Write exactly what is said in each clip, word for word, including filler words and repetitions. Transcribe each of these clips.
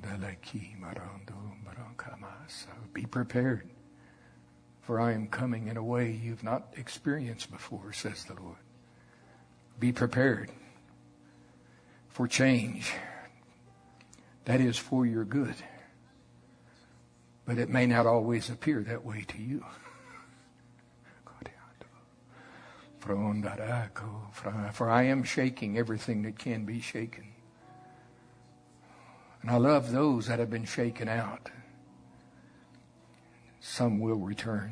Be prepared, for I am coming in a way you've not experienced before, says the Lord. Be prepared for change. That is for your good. But it may not always appear that way to you. For I am shaking everything that can be shaken. And I love those that have been shaken out. Some will return.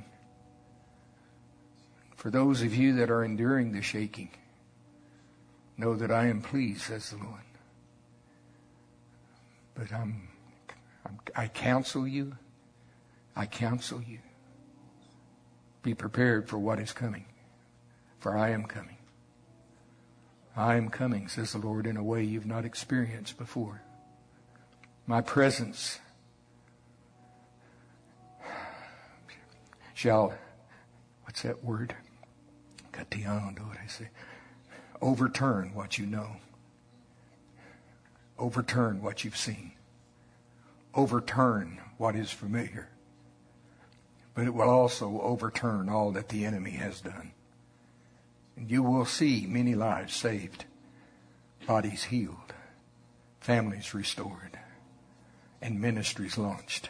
For those of you that are enduring the shaking, know that I am pleased, says the Lord. But I'm, I'm, I counsel you, I counsel you, be prepared for what is coming, for I am coming. I am coming, says the Lord, in a way you've not experienced before. My presence shall, what's that word? Overturn what you know. Overturn what you've seen. Overturn what is familiar. But it will also overturn all that the enemy has done. And you will see many lives saved, bodies healed, families restored, and ministries launched.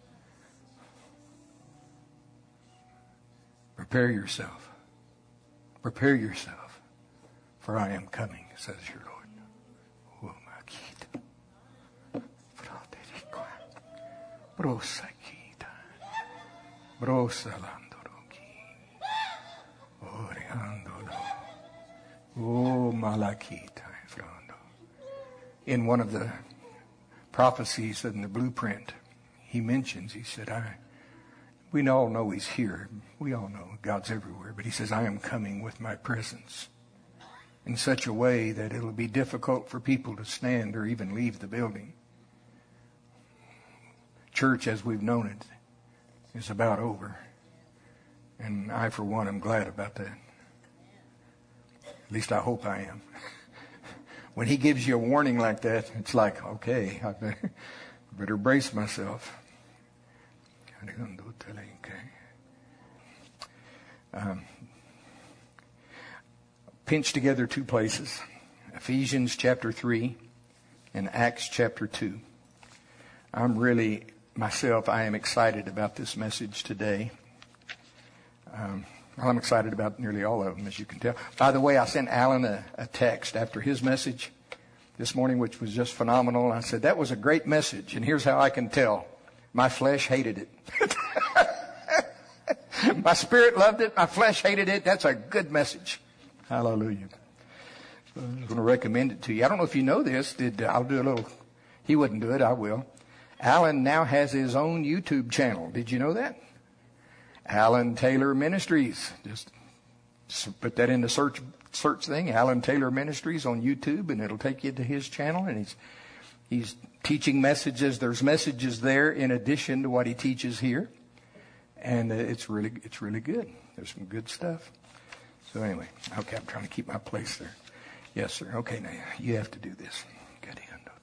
Prepare yourself. Prepare yourself, for I am coming, says your Lord. Oh, Malakita. In one of the prophecies in the blueprint, he mentions, he said, I, we all know he's here. We all know God's everywhere. But he says, I am coming with my presence in such a way that it'll be difficult for people to stand or even leave the building. Church as we've known it is about over. And I, for one, am glad about that. At least I hope I am. When he gives you a warning like that, it's like, okay, I better, better brace myself. Um, pinch together two places, Ephesians chapter three and Acts chapter two. I'm really, myself, I am excited about this message today. Um, well, I'm excited about nearly all of them, as you can tell. By the way, I sent Alan a, a text after his message this morning, which was just phenomenal. I said, that was a great message, and here's how I can tell. My flesh hated it. My spirit loved it. My flesh hated it. That's a good message. Hallelujah. So I'm going to recommend it to you. I don't know if you know this. Did uh, I'll do a little. He wouldn't do it. I will. Alan now has his own YouTube channel. Did you know that? Alan Taylor Ministries. Just, just put that in the search search thing. Alan Taylor Ministries on YouTube, and it'll take you to his channel. And he's he's teaching messages. There's messages there in addition to what he teaches here, and uh, it's really it's really good. There's some good stuff. So anyway, okay, I'm trying to keep my place there. Yes, sir. Okay, now you have to do this. Get in, don't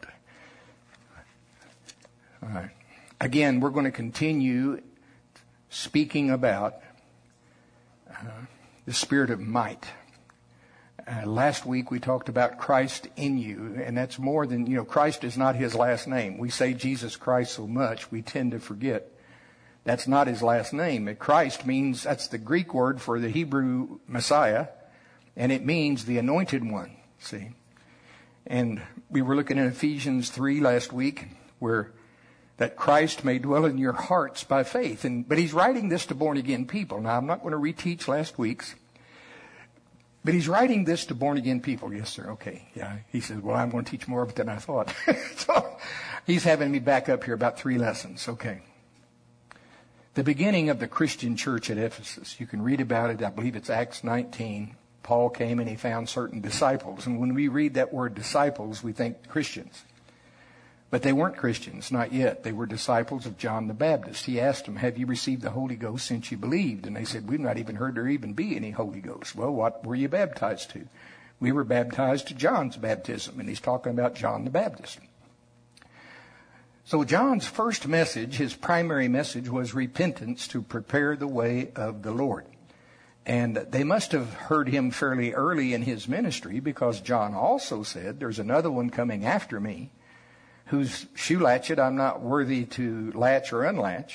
they? All right. Again, we're going to continue speaking about uh, the spirit of might. Uh, last week we talked about Christ in you, and that's more than, you know, Christ is not his last name. We say Jesus Christ so much, we tend to forget that's not his last name. Christ means, that's the Greek word for the Hebrew Messiah, and it means the anointed one, see. And we were looking at Ephesians three last week, where that Christ may dwell in your hearts by faith. And but he's writing this to born-again people. Now, I'm not going to reteach last week's, but he's writing this to born-again people. Yes, sir. Okay. Yeah. He says, well, I'm going to teach more of it than I thought. So he's having me back up here about three lessons. Okay. The beginning of the Christian church at Ephesus, you can read about it. I believe it's Acts nineteen. Paul came and he found certain disciples. And when we read that word disciples, we think Christians. But they weren't Christians, not yet. They were disciples of John the Baptist. He asked them, have you received the Holy Ghost since you believed? And they said, we've not even heard there even be any Holy Ghost. Well, what were you baptized to? We were baptized to John's baptism. And he's talking about John the Baptist. So John's first message, his primary message, was repentance to prepare the way of the Lord. And they must have heard him fairly early in his ministry, because John also said, there's another one coming after me, whose shoe latchet I'm not worthy to latch or unlatch.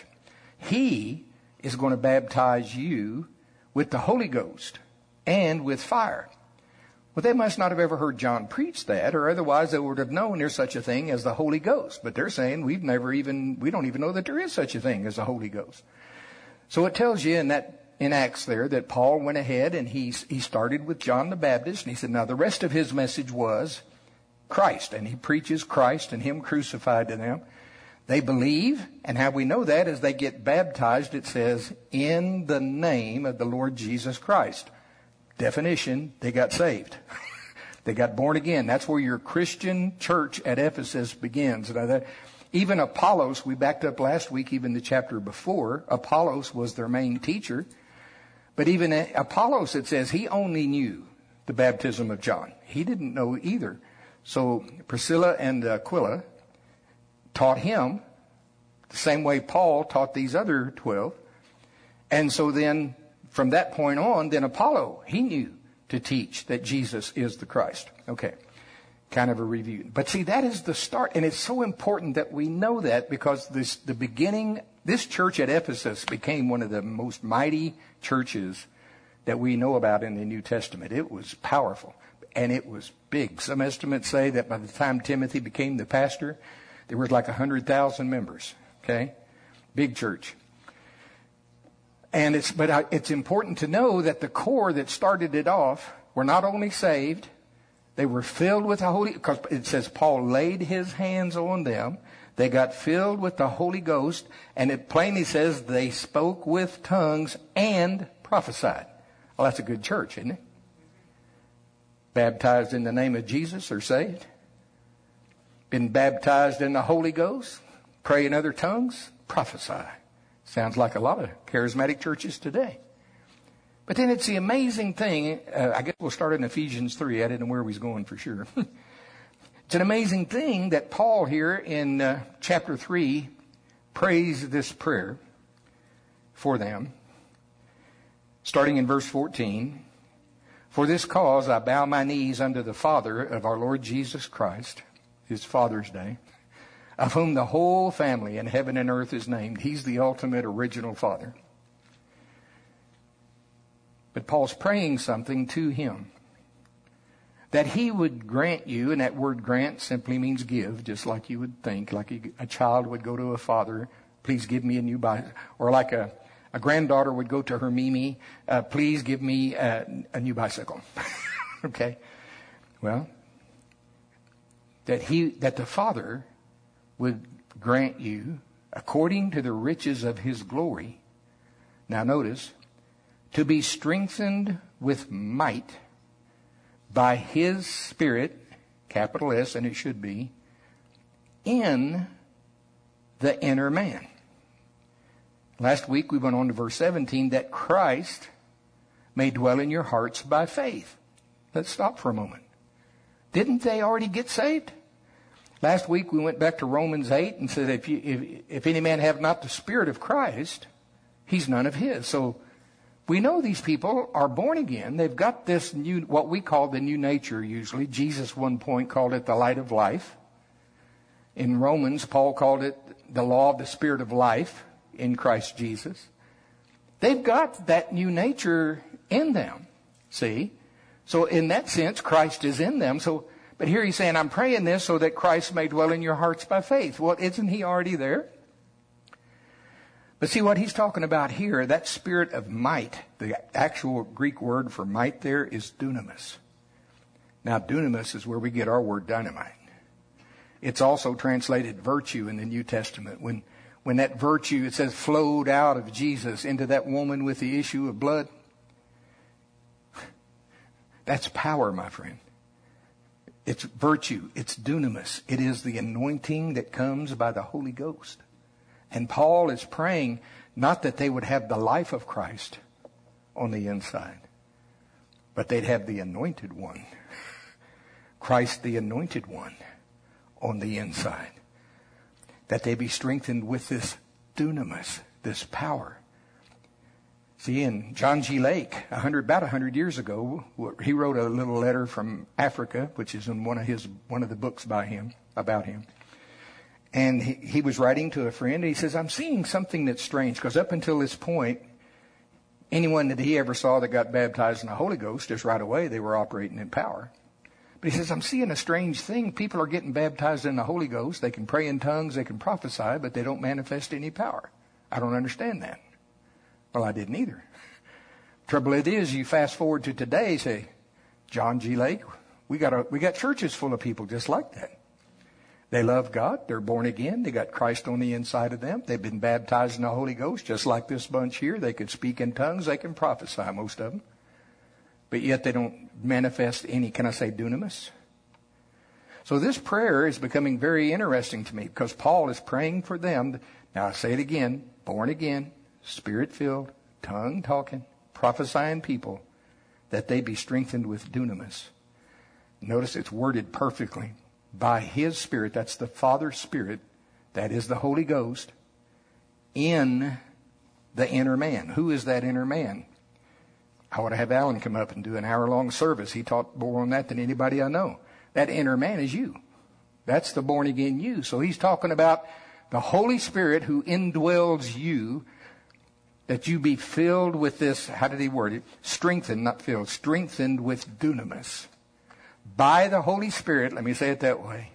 He is going to baptize you with the Holy Ghost and with fire. Well, they must not have ever heard John preach that, or otherwise they would have known there's such a thing as the Holy Ghost. But they're saying we've never even, we don't even know that there is such a thing as the Holy Ghost. So it tells you in that, in Acts there, that Paul went ahead and he, he started with John the Baptist, and he said, now the rest of his message was Christ, and he preaches Christ and him crucified to them. They believe, and how we know that is they get baptized. It says, in the name of the Lord Jesus Christ. Definition, they got saved. They got born again. That's where your Christian church at Ephesus begins. Now that, even Apollos, we backed up last week, even the chapter before, Apollos was their main teacher. But even Apollos, it says, he only knew the baptism of John. He didn't know either. So Priscilla and Aquila taught him the same way Paul taught these other twelve. And so then, from that point on, then Apollo, he knew to teach that Jesus is the Christ. Okay, kind of a review. But see, that is the start. And it's so important that we know that, because this, the beginning, this church at Ephesus became one of the most mighty churches that we know about in the New Testament. It was powerful and it was big. Some estimates say that by the time Timothy became the pastor, there was like one hundred thousand members. Okay, big church. And it's, but it's important to know that the core that started it off were not only saved, they were filled with the Holy, because it says Paul laid his hands on them. They got filled with the Holy Ghost, and it plainly says they spoke with tongues and prophesied. Well, that's a good church, isn't it? Baptized in the name of Jesus are saved. Been baptized in the Holy Ghost, pray in other tongues, prophesy. Sounds like a lot of charismatic churches today. But then it's the amazing thing. Uh, I guess we'll start in Ephesians three. I didn't know where he was going for sure. It's an amazing thing that Paul here in uh, chapter three prays this prayer for them. Starting in verse fourteen. For this cause I bow my knees unto the Father of our Lord Jesus Christ, his Father's Day, of whom the whole family in heaven and earth is named. He's the ultimate original Father. But Paul's praying something to him. That he would grant you, and that word grant simply means give, just like you would think, like a child would go to a father, please give me a new bicycle. Or like a, a granddaughter would go to her Mimi, uh, please give me a, a new bicycle. Okay? Well, that he, that the Father would grant you, according to the riches of his glory, now notice, to be strengthened with might by his Spirit, capital S, and it should be, in the inner man. Last week we went on to verse seventeen, that Christ may dwell in your hearts by faith. Let's stop for a moment. Didn't they already get saved? Last week we went back to Romans eight and said, if, you, if, if any man have not the Spirit of Christ, he's none of his. So we know these people are born again. They've got this new, what we call the new nature usually. Jesus one point called it the light of life. In Romans, Paul called it the law of the Spirit of life in Christ Jesus. They've got that new nature in them. See? So in that sense, Christ is in them. So, but here he's saying, I'm praying this so that Christ may dwell in your hearts by faith. Well, isn't he already there? But see what he's talking about here, that spirit of might, the actual Greek word for might there is dunamis. Now, dunamis is where we get our word dynamite. It's also translated virtue in the New Testament. When, when that virtue, it says, flowed out of Jesus into that woman with the issue of blood. That's power, my friend. It's virtue. It's dunamis. It is the anointing that comes by the Holy Ghost. And Paul is praying not that they would have the life of Christ on the inside, but they'd have the anointed one. Christ, the anointed one, on the inside. that they be strengthened with this dunamis, this power. See, in John G. Lake, a hundred, about a hundred years ago, he wrote a little letter from Africa, which is in one of his one of the books by him about him. And he, he was writing to a friend, and he says, "I'm seeing something that's strange, because up until this point, anyone that he ever saw that got baptized in the Holy Ghost, just right away they were operating in power. But he says, I'm seeing a strange thing. People are getting baptized in the Holy Ghost. They can pray in tongues, they can prophesy, but they don't manifest any power. I don't understand that." Well, I didn't either. Trouble it is, you fast forward to today, say, John G. Lake, we got a, we got churches full of people just like that. They love God. They're born again. They got Christ on the inside of them. They've been baptized in the Holy Ghost, just like this bunch here. They could speak in tongues. They can prophesy, most of them. But yet they don't manifest any, can I say, dunamis? So this prayer is becoming very interesting to me, because Paul is praying for them. Now I say it again, born again, Spirit-filled, tongue-talking, prophesying people, that they be strengthened with dunamis. Notice it's worded perfectly. By His Spirit, that's the Father's Spirit, that is the Holy Ghost, in the inner man. Who is that inner man? I ought to have Alan come up and do an hour-long service. He taught more on that than anybody I know. That inner man is you. That's the born-again you. So he's talking about the Holy Spirit who indwells you, that you be filled with this, how did he word it? Strengthened, not filled, strengthened with dunamis. By the Holy Spirit, let me say it that way,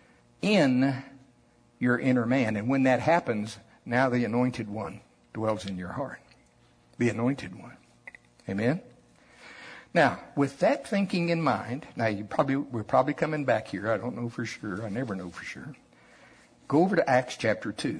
in your inner man. And when that happens, now the Anointed One dwells in your heart. The Anointed One. Amen? Now, with that thinking in mind, now you probably, we're probably coming back here. I don't know for sure. I never know for sure. Go over to Acts chapter two.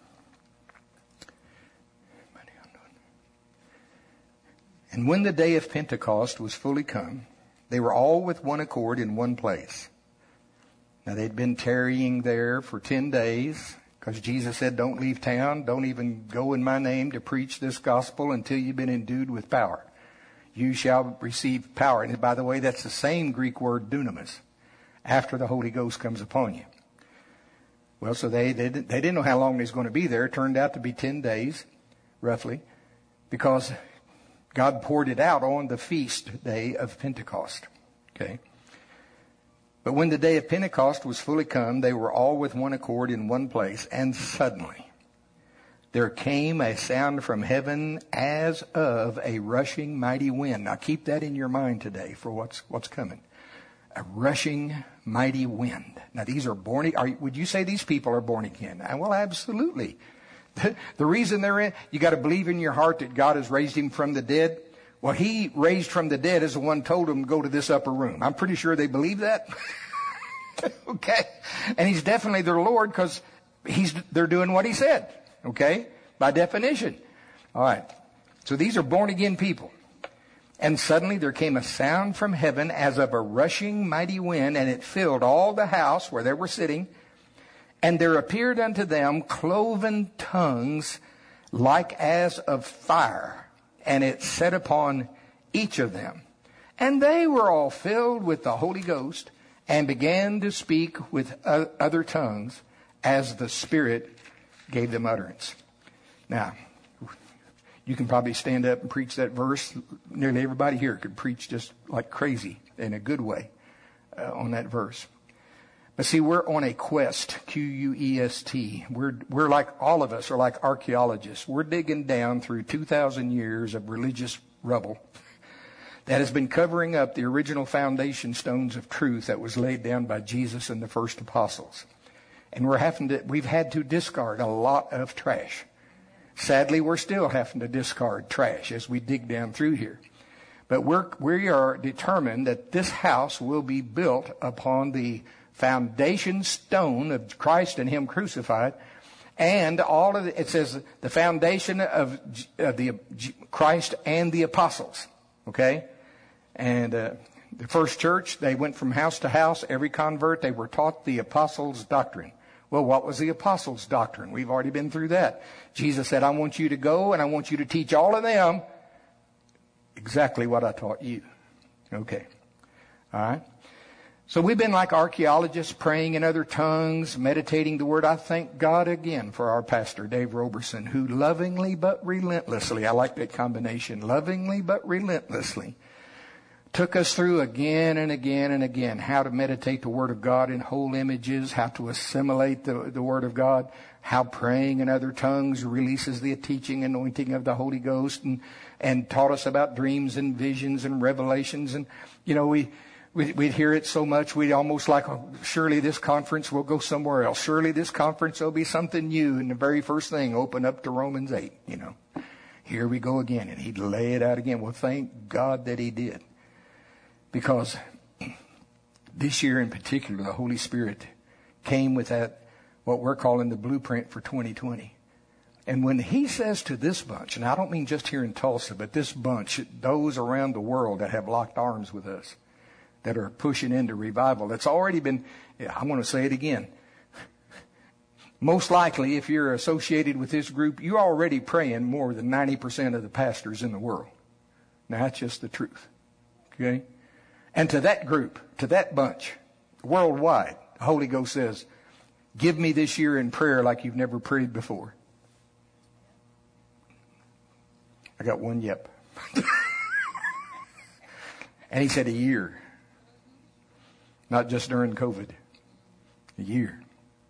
And when the day of Pentecost was fully come, they were all with one accord in one place. Now they'd been tarrying there for ten days, because Jesus said, don't leave town, don't even go in my name to preach this gospel until you've been endued with power. You shall receive power. And by the way, that's the same Greek word dunamis, after the Holy Ghost comes upon you. Well, so they, they, didn't, they didn't know how long they was going to be there. It turned out to be ten days, roughly, because God poured it out on the feast day of Pentecost. Okay. But when the day of Pentecost was fully come, they were all with one accord in one place. And suddenly there came a sound from heaven as of a rushing mighty wind. Now keep that in your mind today for what's what's coming. A rushing mighty wind. Now these are born. Are, would you say these people are born again? Well, absolutely. The reason they're in, you got to believe in your heart that God has raised him from the dead. Well, he raised from the dead is the one told them to go to this upper room. I'm pretty sure they believe that. Okay. And he's definitely their Lord, because he's, they're doing what he said. Okay. By definition. All right. So these are born again people. And suddenly there came a sound from heaven as of a rushing mighty wind, and it filled all the house where they were sitting. And there appeared unto them cloven tongues like as of fire, and it set upon each of them. And they were all filled with the Holy Ghost, and began to speak with other tongues as the Spirit gave them utterance. Now, you can probably stand up and preach that verse. Nearly everybody here could preach just like crazy in a good way uh, on that verse. But see, we're on a quest, Q U E S T. We're, we're like, all of us are like archaeologists. We're digging down through two thousand years of religious rubble that has been covering up the original foundation stones of truth that was laid down by Jesus and the first apostles. And we're having to, we've had to discard a lot of trash. Sadly, we're still having to discard trash as we dig down through here. But we're, we are determined that this house will be built upon the foundation stone of Christ and Him crucified, and all of the, it says the foundation of, of the Christ and the apostles. Okay, and uh, the first church, they went from house to house. Every convert, they were taught the apostles' doctrine. Well, what was the apostles' doctrine? We've already been through that. Jesus said, "I want you to go and I want you to teach all of them exactly what I taught you." Okay, all right. So we've been like archaeologists, praying in other tongues, meditating the Word. I thank God again for our pastor, Dave Roberson, who lovingly but relentlessly, I like that combination, lovingly but relentlessly, took us through again and again and again how to meditate the Word of God in whole images, how to assimilate the, the Word of God, how praying in other tongues releases the teaching, anointing of the Holy Ghost, and, and taught us about dreams and visions and revelations. And, you know, we... We'd hear it so much, we'd almost like, oh, surely this conference will go somewhere else. Surely this conference will be something new. And the very first thing, open up to Romans eight, you know. Here we go again. And he'd lay it out again. Well, thank God that he did. Because this year in particular, the Holy Spirit came with that, what we're calling the blueprint for twenty twenty. And when he says to this bunch, and I don't mean just here in Tulsa, but this bunch, those around the world that have locked arms with us, that are pushing into revival. It's already been, I want to say it again. Most likely, if you're associated with this group, you're already praying more than ninety percent of the pastors in the world. Now, that's just the truth. Okay? And to that group, to that bunch, worldwide, the Holy Ghost says, give me this year in prayer like you've never prayed before. I got one yep. And he said a year. Not just during COVID. A year.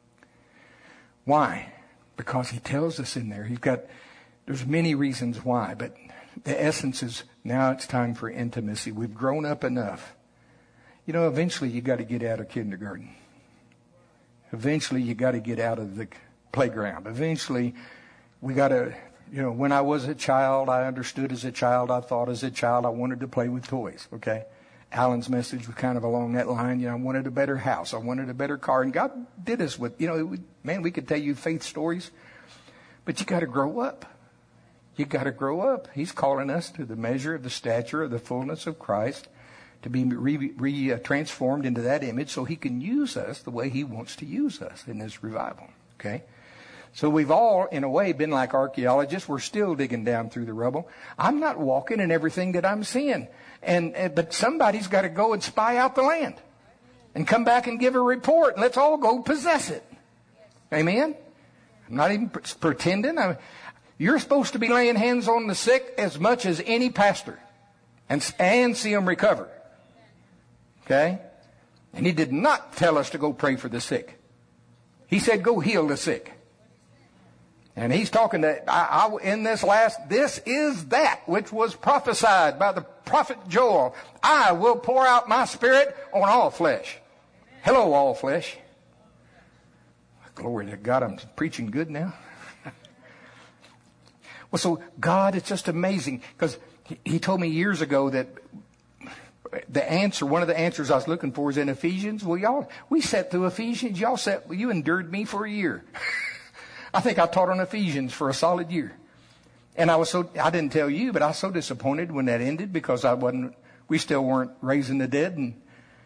Why? Because he tells us in there. He's got, there's many reasons why, but the essence is now it's time for intimacy. We've grown up enough. You know, eventually you got to get out of kindergarten. Eventually you got to get out of the playground. Eventually we got to, you know, when I was a child, I understood as a child, I thought as a child, I wanted to play with toys, okay? Alan's message was kind of along that line. You know, I wanted a better house. I wanted a better car. And God did us with, you know, we, man, we could tell you faith stories. But you got to grow up. You got to grow up. He's calling us to the measure of the stature of the fullness of Christ, to be re, re, uh, transformed into that image so he can use us the way he wants to use us in this revival. Okay? So we've all, in a way, been like archaeologists. We're still digging down through the rubble. I'm not walking in everything that I'm seeing. And, and but somebody's got to go and spy out the land and come back and give a report. And let's all go possess it. Amen? I'm not even pre- pretending. I, you're supposed to be laying hands on the sick as much as any pastor and, and see them recover. Okay? And he did not tell us to go pray for the sick. He said, go heal the sick. And he's talking to, I, I, in this last, this is that which was prophesied by the prophet Joel. I will pour out my spirit on all flesh. Hello, all flesh. Glory to God, I'm preaching good now. Well, so God, it's just amazing. Because he, he told me years ago that the answer, one of the answers I was looking for is in Ephesians. Well, y'all, we sat through Ephesians. Y'all sat, you endured me for a year. I think I taught on Ephesians for a solid year. And I was so, I didn't tell you, but I was so disappointed when that ended because I wasn't, we still weren't raising the dead and,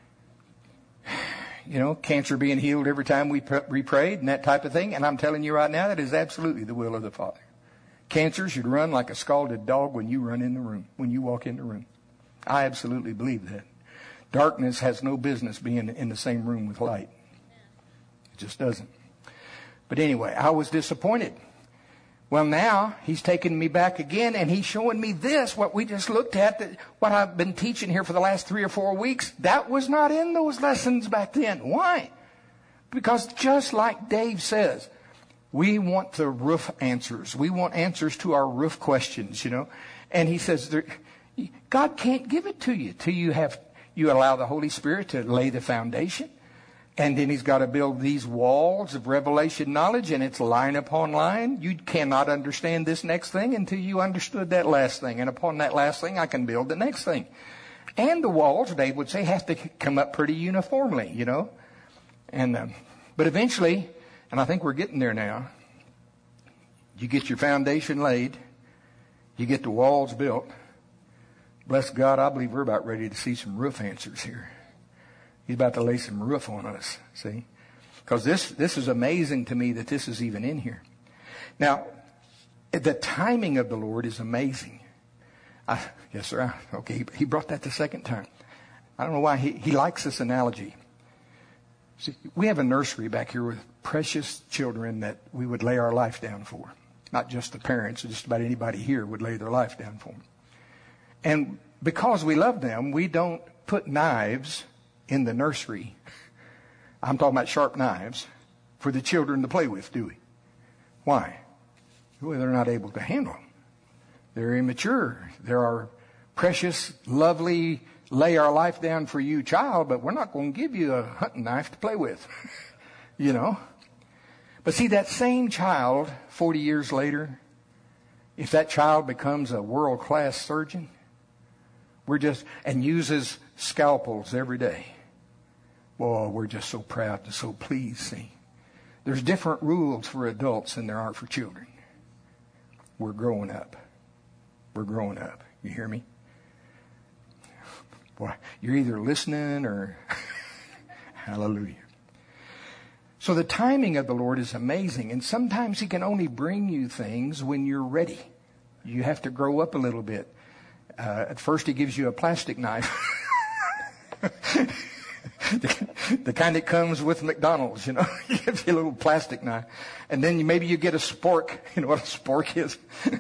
you know, cancer being healed every time we, we prayed and that type of thing. And I'm telling you right now, that is absolutely the will of the Father. Cancer should run like a scalded dog when you run in the room, when you walk in the room. I absolutely believe that. Darkness has no business being in the same room with light. It just doesn't. But anyway, I was disappointed. Well, now he's taking me back again and he's showing me this, what we just looked at, that what I've been teaching here for the last three or four weeks. That was not in those lessons back then. Why? Because just like Dave says, we want the roof answers. We want answers to our roof questions, you know. And he says, God can't give it to you till you have, you allow the Holy Spirit to lay the foundation. And then he's got to build these walls of revelation knowledge, and it's line upon line. You cannot understand this next thing until you understood that last thing. And upon that last thing, I can build the next thing. And the walls, Dave would say, have to come up pretty uniformly, you know. And um, but eventually, and I think we're getting there now, you get your foundation laid, you get the walls built. Bless God, I believe we're about ready to see some roof answers here. He's about to lay some roof on us, see? Because this, this is amazing to me that this is even in here. Now, the timing of the Lord is amazing. I, yes, sir. Okay, he brought that the second time. I don't know why. He, he likes this analogy. See, we have a nursery back here with precious children that we would lay our life down for. Not just the parents, just about anybody here would lay their life down for them. And because we love them, we don't put knives in the nursery. I'm talking about sharp knives for the children to play with, do we? Why? Well, they're not able to handle them. They're immature. They're our precious, lovely, lay our life down for you child, but we're not going to give you a hunting knife to play with. You know? But see, that same child, forty years later, if that child becomes a world-class surgeon, we're just, and uses scalpels every day, boy, we're just so proud and so pleased, see. There's different rules for adults than there are for children. We're growing up. We're growing up. You hear me? Boy, you're either listening or hallelujah. So the timing of the Lord is amazing, and sometimes He can only bring you things when you're ready. You have to grow up a little bit. Uh, at first He gives you a plastic knife. the, the kind that comes with McDonald's, you know. He gives you a little plastic knife. And then you, maybe you get a spork. You know what a spork is?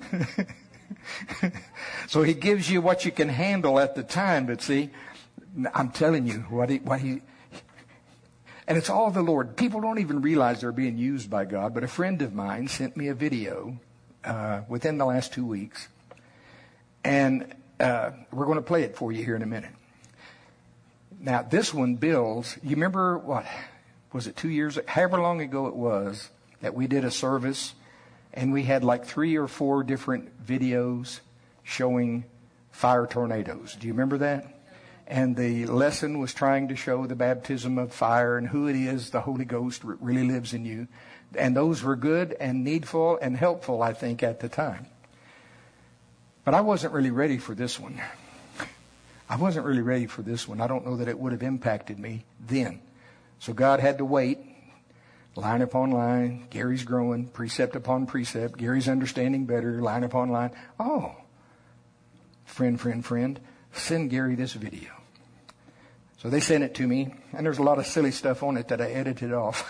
So He gives you what you can handle at the time. But see, I'm telling you, what he, what he, and it's all the Lord. People don't even realize they're being used by God. But a friend of mine sent me a video uh, within the last two weeks. And uh, we're going to play it for you here in a minute. Now, this one builds, you remember what, was it two years, however long ago it was, that we did a service, and we had like three or four different videos showing fire tornadoes. Do you remember that? And the lesson was trying to show the baptism of fire and who it is the Holy Ghost really lives in you. And those were good and needful and helpful, I think, at the time. But I wasn't really ready for this one. I wasn't really ready for this one. I don't know that it would have impacted me then. So God had to wait, line upon line. Gary's growing, precept upon precept. Gary's understanding better, line upon line. Oh, friend, friend, friend, send Gary this video. So they sent it to me, and there's a lot of silly stuff on it that I edited off.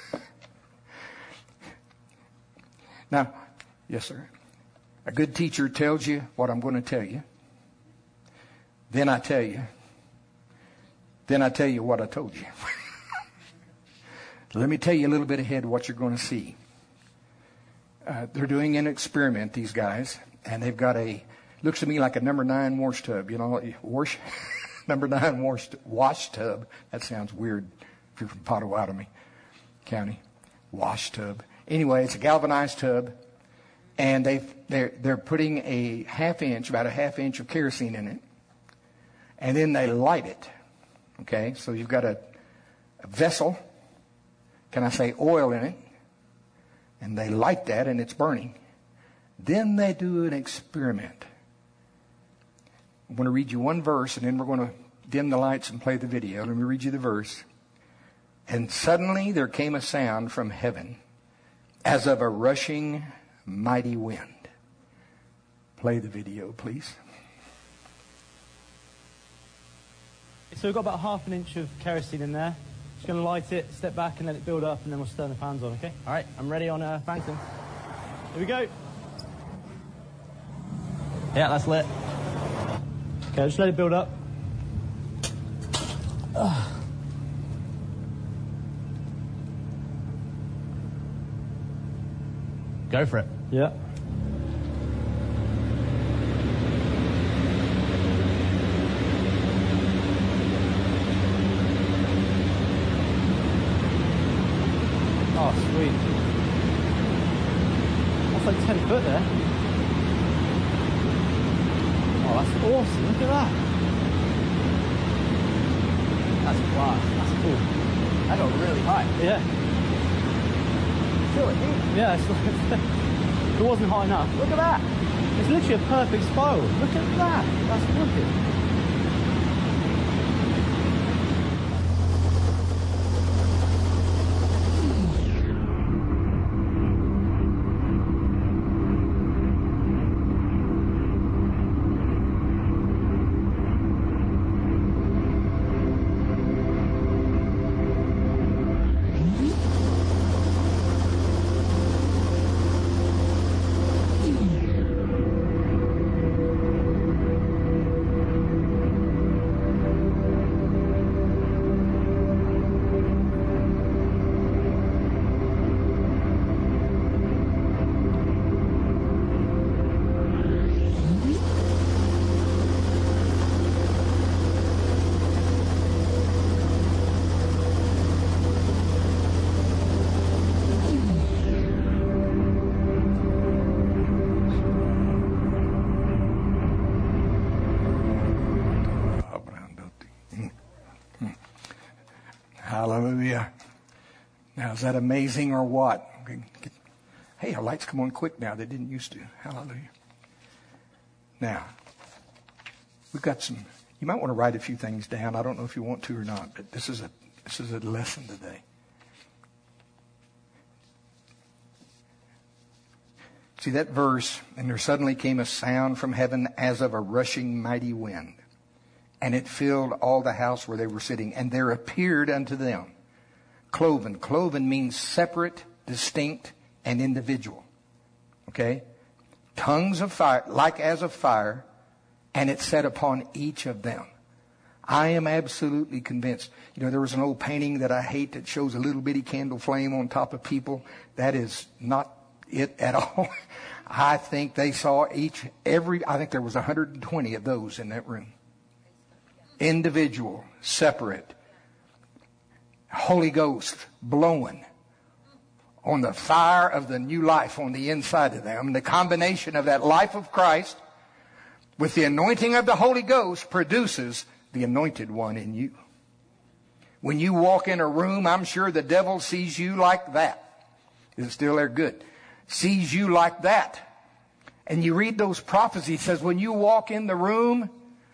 Now, yes, sir. A good teacher tells you what I'm going to tell you. Then I tell you. Then I tell you what I told you. Let me tell you a little bit ahead of what you're going to see. Uh, they're doing an experiment, these guys, and they've got a, looks to me like a number nine wash tub. You know, wash, number nine wash, wash tub. That sounds weird if you're from Potawatomi County. Wash tub. Anyway, it's a galvanized tub, and they've, they're, they're putting a half inch, about a half inch of kerosene in it. And then they light it. Okay, so you've got a, a vessel, can I say oil in it, and they light that and it's burning. Then they do an experiment. I'm going to read you one verse, and then we're going to dim the lights and play the video. Let me read you the verse. And suddenly there came a sound from heaven as of a rushing mighty wind. Play the video, please. So we've got about half an inch of kerosene in there. Just going to light it, step back and let it build up, and then we'll turn the fans on, okay? All right, I'm ready on uh, Franklin. Here we go. Yeah, that's lit. Okay, just let it build up. Ugh. Go for it. Yeah. Oh, sweet. That's like ten foot there. Oh, that's awesome. Look at that. That's class. That's cool. That got really high. Yeah. Feel it, dude. Yeah, it's like, if it wasn't high enough. Look at that. It's literally a perfect spiral. Look at that. That's wicked. Now, is that amazing or what? Hey, our lights come on quick now. They didn't used to. Hallelujah. Now, we've got some, you might want to write a few things down. I don't know if you want to or not, but this is a, this is a lesson today. See that verse, and there suddenly came a sound from heaven as of a rushing mighty wind, and it filled all the house where they were sitting, and there appeared unto them cloven. Cloven means separate, distinct, and individual. Okay? Tongues of fire, like as of fire, and it set upon each of them. I am absolutely convinced. You know, there was an old painting that I hate that shows a little bitty candle flame on top of people. That is not it at all. I think they saw each, every, I think there was one hundred twenty of those in that room. Individual, separate. Holy Ghost blowing on the fire of the new life on the inside of them. And the combination of that life of Christ with the anointing of the Holy Ghost produces the anointed one in you. When you walk in a room, I'm sure the devil sees you like that. Is it still there? Good. Sees you like that. And you read those prophecies. It says when you walk in the room,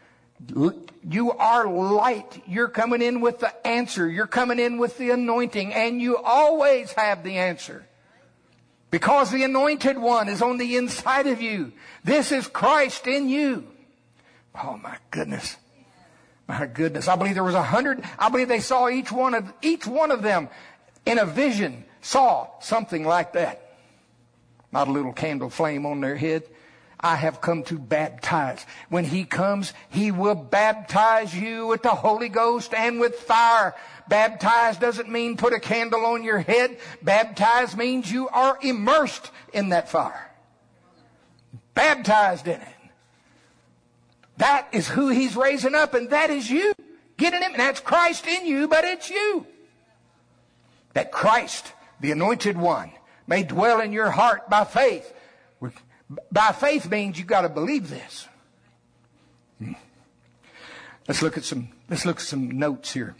you are light. You're coming in with the answer. You're coming in with the anointing. And you always have the answer. Because the anointed one is on the inside of you. This is Christ in you. Oh my goodness. My goodness. I believe there was a hundred. I believe they saw each one of, each one of them in a vision saw something like that. Not a little candle flame on their head. I have come to baptize. When He comes, He will baptize you with the Holy Ghost and with fire. Baptize doesn't mean put a candle on your head. Baptize means you are immersed in that fire. Baptized in it. That is who He's raising up, and that is you. Get in Him, and that's Christ in you, but it's you. That Christ, the anointed one, may dwell in your heart by faith. By faith means you've got to believe this. Let's look at some, let's look at some notes here.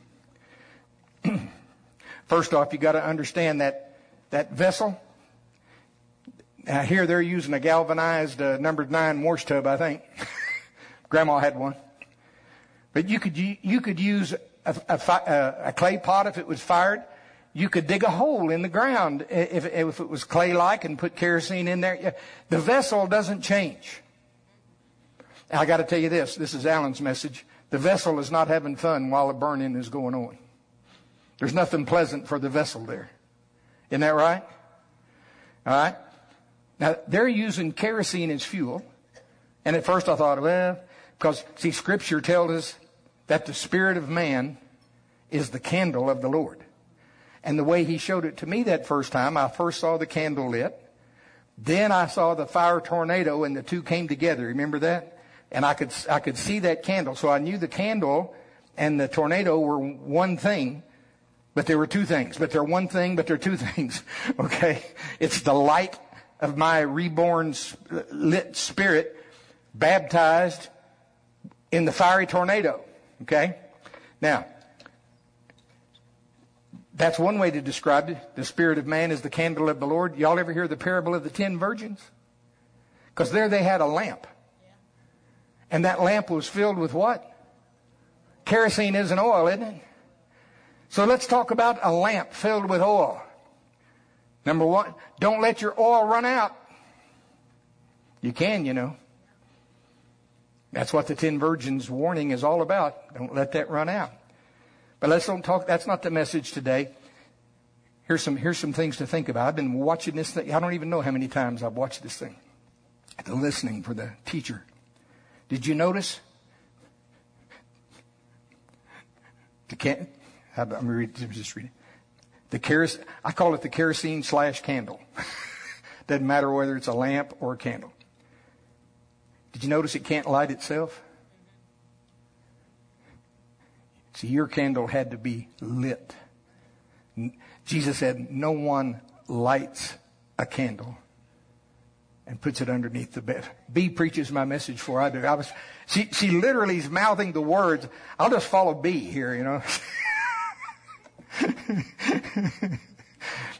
First off, you got to understand that, that vessel. Now here they're using a galvanized uh, number nine wash tub, I think. Grandma had one. But you could, you, you could use a, a, a clay pot if it was fired. You could dig a hole in the ground if, if it was clay-like and put kerosene in there. The vessel doesn't change. I got to tell you this. This is Alan's message. The vessel is not having fun while the burning is going on. There's nothing pleasant for the vessel there. Isn't that right? All right. Now, they're using kerosene as fuel. And at first I thought, well, because, see, Scripture tells us that the spirit of man is the candle of the Lord. And the way He showed it to me that first time, I first saw the candle lit. Then I saw the fire tornado, and the two came together. Remember that? And I could I could see that candle. So I knew the candle and the tornado were one thing, but there were two things. But they're one thing, but they're two things. Okay? It's the light of my reborn lit spirit baptized in the fiery tornado. Okay? Now, that's one way to describe it. The spirit of man is the candle of the Lord. Y'all ever hear the parable of the ten virgins? Because there they had a lamp. And that lamp was filled with what? Kerosene isn't oil, isn't it? So let's talk about a lamp filled with oil. Number one, don't let your oil run out. You can, you know. That's what the ten virgins warning is all about. Don't let that run out. But let's don't talk. That's not the message today. Here's some, here's some things to think about. I've been watching this thing. I don't even know how many times I've watched this thing. The listening for the teacher. Did you notice? The can, I'm going to read, just read it. The kerosene, I call it the kerosene slash candle. Doesn't matter whether it's a lamp or a candle. Did you notice it can't light itself? See, your candle had to be lit. Jesus said, no one lights a candle and puts it underneath the bed. B preaches my message before I do. I was, she, she literally is mouthing the words. I'll just follow B here, you know.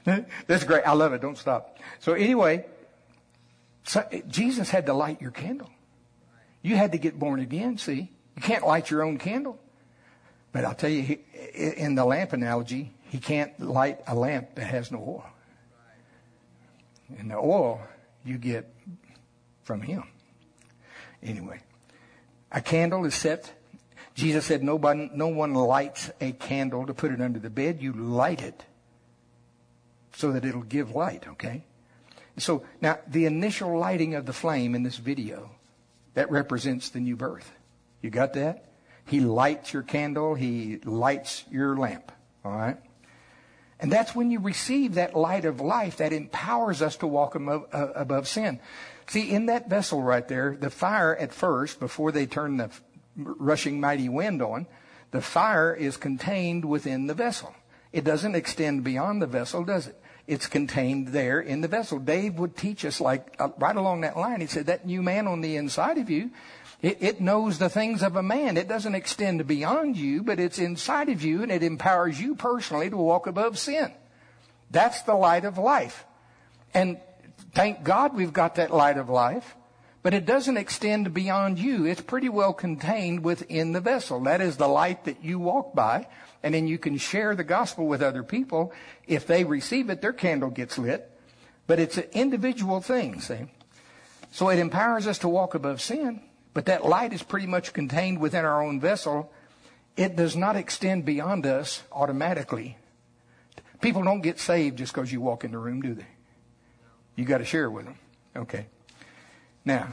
That's great. I love it. Don't stop. So anyway, so Jesus had to light your candle. You had to get born again, see. You can't light your own candle. But I'll tell you, he, in the lamp analogy, he can't light a lamp that has no oil. And the oil you get from him. Anyway, a candle is set. Jesus said no one, no one lights a candle to put it under the bed. You light it so that it'll give light, okay? So now the initial lighting of the flame in this video, that represents the new birth. You got that? He lights your candle. He lights your lamp, all right? And that's when you receive that light of life that empowers us to walk above, uh, above sin. See, in that vessel right there, the fire at first, before they turn the rushing mighty wind on, the fire is contained within the vessel. It doesn't extend beyond the vessel, does it? It's contained there in the vessel. Dave would teach us like uh, right along that line. He said that new man on the inside of you, it, it knows the things of a man. It doesn't extend beyond you, but it's inside of you, and it empowers you personally to walk above sin. That's the light of life. And thank God we've got that light of life, but it doesn't extend beyond you. It's pretty well contained within the vessel. That is the light that you walk by, and then you can share the gospel with other people. If they receive it, their candle gets lit. But it's an individual thing, see? So it empowers us to walk above sin, but that light is pretty much contained within our own vessel. It does not extend beyond us automatically. People don't get saved just because you walk in the room, do they? You got to share with them. Okay. Now,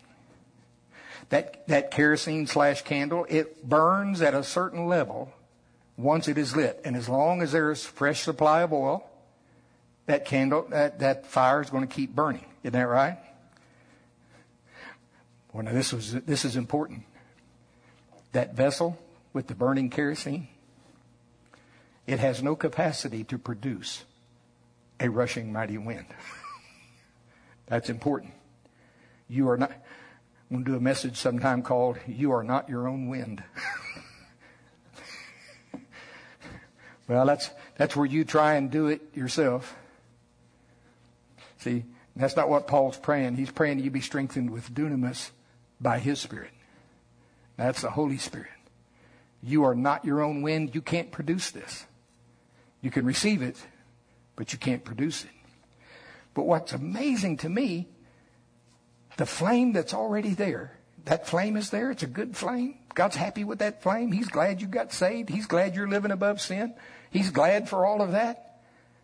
that that kerosene slash candle, it burns at a certain level once it is lit. And as long as there's fresh supply of oil, that candle, that, that fire is going to keep burning. Isn't that right? Well, now this was this is important. That vessel with the burning kerosene, it has no capacity to produce a rushing mighty wind. That's important. You are not, I'm going to do a message sometime called, You Are Not Your Own Wind. Well, that's that's where you try and do it yourself. See, that's not what Paul's praying. He's praying you be strengthened with dunamis by his Spirit. That's the Holy Spirit. You are not your own wind. You can't produce this. You can receive it, but you can't produce it. But what's amazing to me, the flame that's already there, that flame is there. It's a good flame. God's happy with that flame. He's glad you got saved. He's glad you're living above sin. He's glad for all of that.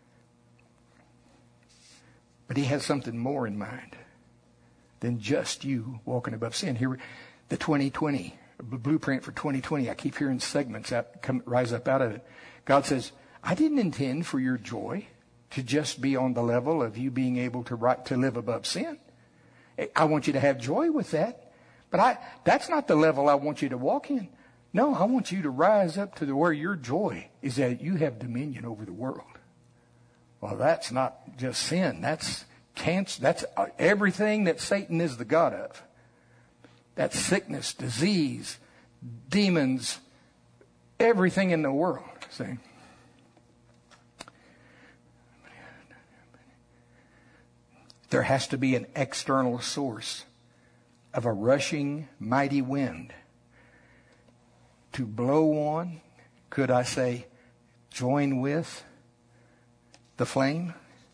But he has something more in mind than just you walking above sin. Here, the twenty twenty, blueprint for twenty twenty, I keep hearing segments that come, rise up out of it. God says, I didn't intend for your joy to just be on the level of you being able to right, to live above sin. I want you to have joy with that. But I that's not the level I want you to walk in. No, I want you to rise up to the where your joy is that you have dominion over the world. Well, that's not just sin. That's cancer. That's everything that Satan is the god of. That's sickness, disease, demons, everything in the world. See? There has to be an external source of a rushing mighty wind to blow on, could I say, join with the flame.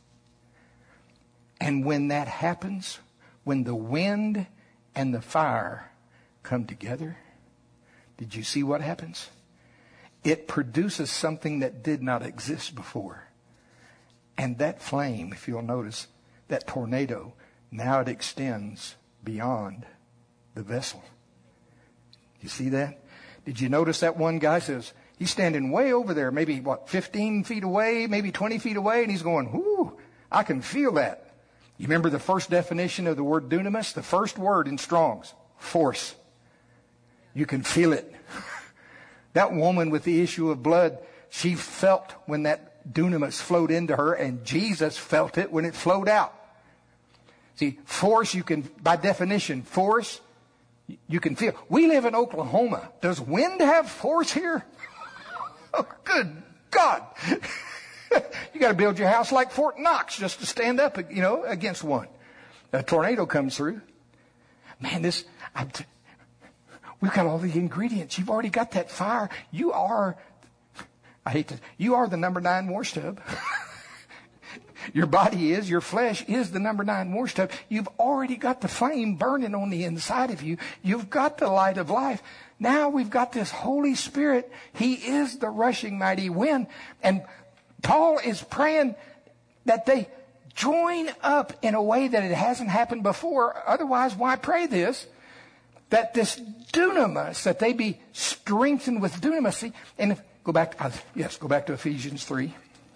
And when that happens, when the wind and the fire come together, did you see what happens? It produces something that did not exist before. And that flame, if you'll notice, that tornado, now it extends beyond the vessel. You see that? Did you notice that one guy says, he's standing way over there, maybe, what, fifteen feet away, maybe twenty feet away, and he's going, whoo, I can feel that. You remember the first definition of the word dunamis? The first word in Strong's, force. You can feel it. That woman with the issue of blood, she felt when that dunamis flowed into her, and Jesus felt it when it flowed out. See, force, you can, by definition, force, you can feel. We live in Oklahoma. Does wind have force here? Oh, good God. You got to build your house like Fort Knox just to stand up, you know, against one. A tornado comes through. Man, this, I'm t- we've got all the ingredients. You've already got that fire. You are, I hate to, you are the number nine wash tub. Your body is, your flesh is the number nine wash tub. You've already got the flame burning on the inside of you. You've got the light of life. Now we've got this Holy Spirit. He is the rushing mighty wind. And Paul is praying that they join up in a way that it hasn't happened before. Otherwise, why pray this? That this dunamis, that they be strengthened with dunamis. See, and if, go back, to, yes, go back to Ephesians three.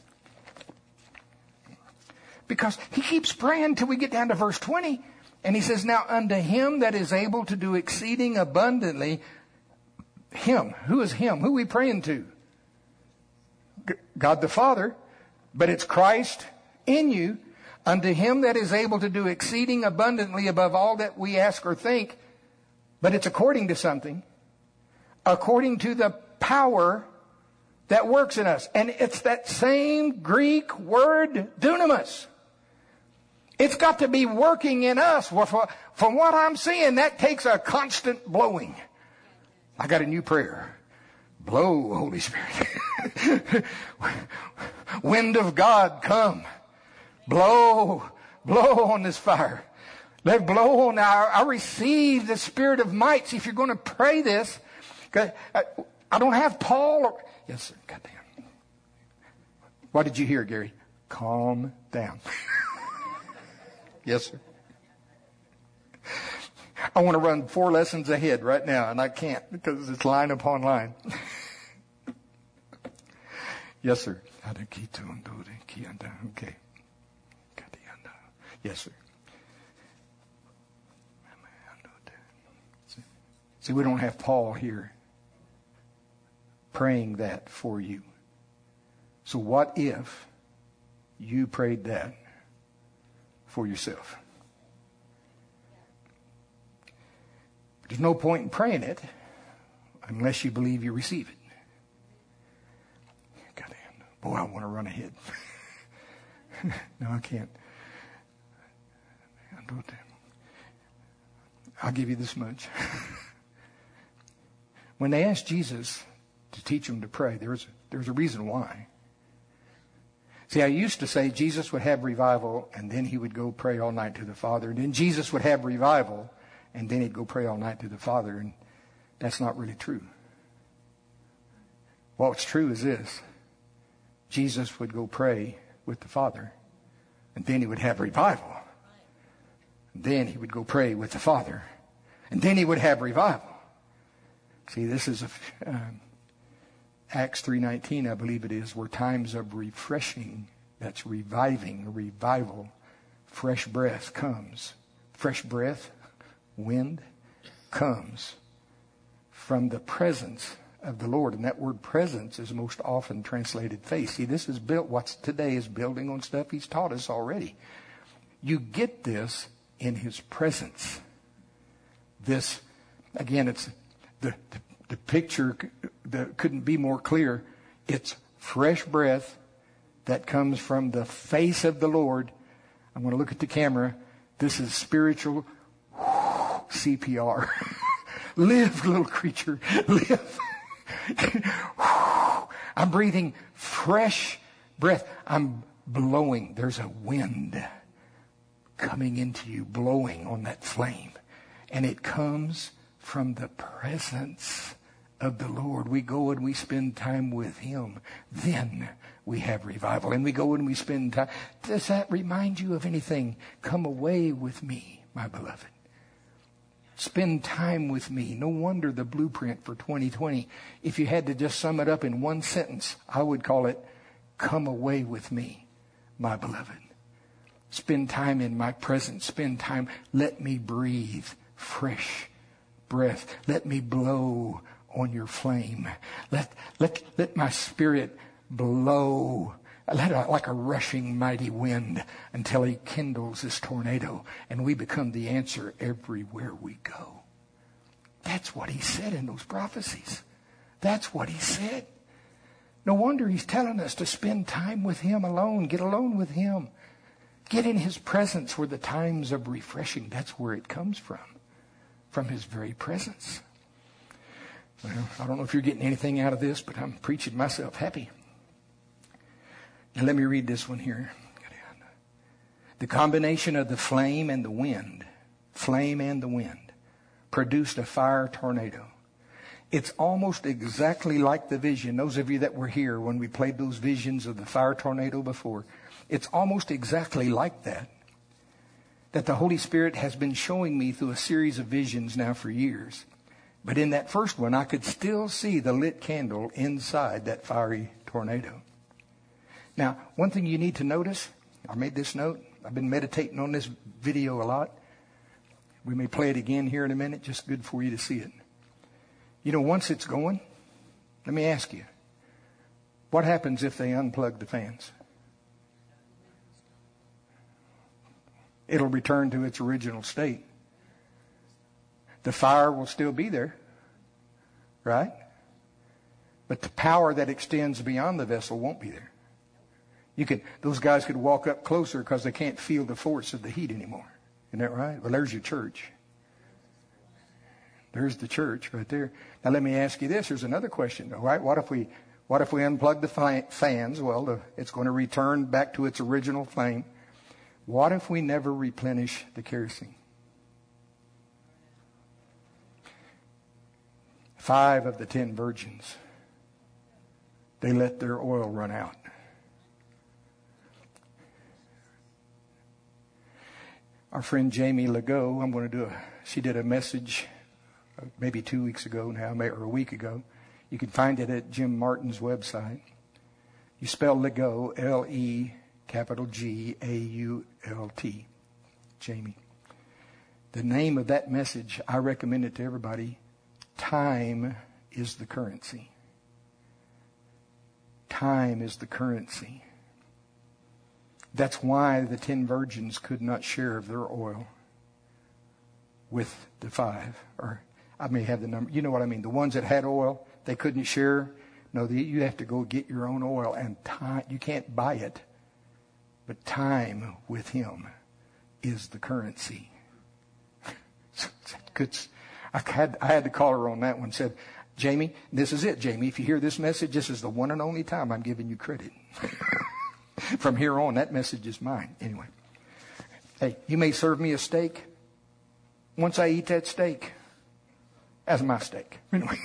Because he keeps praying till we get down to verse twenty. And he says, now unto him that is able to do exceeding abundantly. Him. Who is him? Who are we praying to? God the Father. But it's Christ in you. Unto him that is able to do exceeding abundantly above all that we ask or think. But it's according to something. According to the power that works in us. And it's that same Greek word, dunamis. It's got to be working in us. Well, for, from what I'm seeing, that takes a constant blowing. I got a new prayer. Blow, Holy Spirit. Wind of God, come. Blow, blow on this fire. Let it blow on. I, I receive the spirit of might. See, if you're going to pray this, I, I don't have Paul. Or, yes, sir. Goddamn. What did you hear, Gary? Calm down. Yes, sir. I want to run four lessons ahead right now, and I can't because it's line upon line. Yes, sir. Okay. Yes, sir. See, we don't have Paul here praying that for you. So what if you prayed that for yourself? There's no point in praying it unless you believe you receive it. Goddamn. Boy, I want to run ahead. No, I can't. I'll give you this much. When they asked Jesus to teach them to pray, there was, there was a reason why. See, I used to say Jesus would have revival and then he would go pray all night to the Father. And then Jesus would have revival and then he'd go pray all night to the Father. And that's not really true. What's true is this. Jesus would go pray with the Father and then he would have revival. And then he would go pray with the Father and then he would have revival. See, this is a, um, Acts three nineteen, I believe it is, where times of refreshing, that's reviving, a revival, fresh breath comes. Fresh breath, wind, comes from the presence of the Lord. And that word presence is most often translated face. See, this is built, what's today is building on stuff he's taught us already. You get this in his presence. This, again, it's the, the, the picture that couldn't be more clear. It's fresh breath that comes from the face of the Lord. I'm going to look at the camera. This is spiritual C P R. Live, little creature, live. I'm breathing fresh breath. I'm blowing. There's a wind coming into you, blowing on that flame. And it comes from the presence of the Lord. We go and we spend time with him. Then we have revival. And we go and we spend time. Does that remind you of anything? Come away with me, my beloved. Spend time with me. No wonder the blueprint for twenty twenty. If you had to just sum it up in one sentence, I would call it, come away with me, my beloved. Spend time in my presence. Spend time. Let me breathe fresh breath. Let me blow on your flame. Let, let, let my spirit blow let it, like a rushing mighty wind until he kindles this tornado and we become the answer everywhere we go. That's what he said in those prophecies. That's what he said. No wonder he's telling us to spend time with him alone. Get alone with him. Get in his presence where the times of refreshing. That's where it comes from. From his very presence. Well, I don't know if you're getting anything out of this, but I'm preaching myself happy. Now let me read this one here. The combination of the flame and the wind, flame and the wind, produced a fire tornado. It's almost exactly like the vision. Those of you that were here when we played those visions of the fire tornado before, it's almost exactly like that. That the Holy Spirit has been showing me through a series of visions now for years. But in that first one, I could still see the lit candle inside that fiery tornado. Now, one thing you need to notice, I made this note. I've been meditating on this video a lot. We may play it again here in a minute, just good for you to see it. You know, once it's going, let me ask you, what happens if they unplug the fans? It'll return to its original state. The fire will still be there, right? But the power that extends beyond the vessel won't be there. You could, those guys could walk up closer because they can't feel the force of the heat anymore. Isn't that right? Well, there's your church. There's the church right there. Now let me ask you this. There's another question. All right, what if we, what if we unplug the fi- fans? Well, the, it's going to return back to its original flame. What if we never replenish the kerosene? Five of the ten virgins, they let their oil run out. Our friend Jamie Legault, I'm going to do a, she did a message maybe two weeks ago now, or a week ago. You can find it at Jim Martin's website. You spell Legault, L E capital G A U L T, Jamie. The name of that message, I recommend it to everybody. Time is the currency. Time is the currency. That's why the ten virgins could not share of their oil with the five. Or I may have the number. You know what I mean. The ones that had oil, they couldn't share. No, the, you have to go get your own oil. And time, you can't buy it. But time with him is the currency. I had, I had to call her on that one. Said, Jamie, this is it, Jamie. If you hear this message, this is the one and only time I'm giving you credit. From here on, that message is mine. Anyway. Hey, you may serve me a steak. Once I eat that steak, that's my steak. Anyway.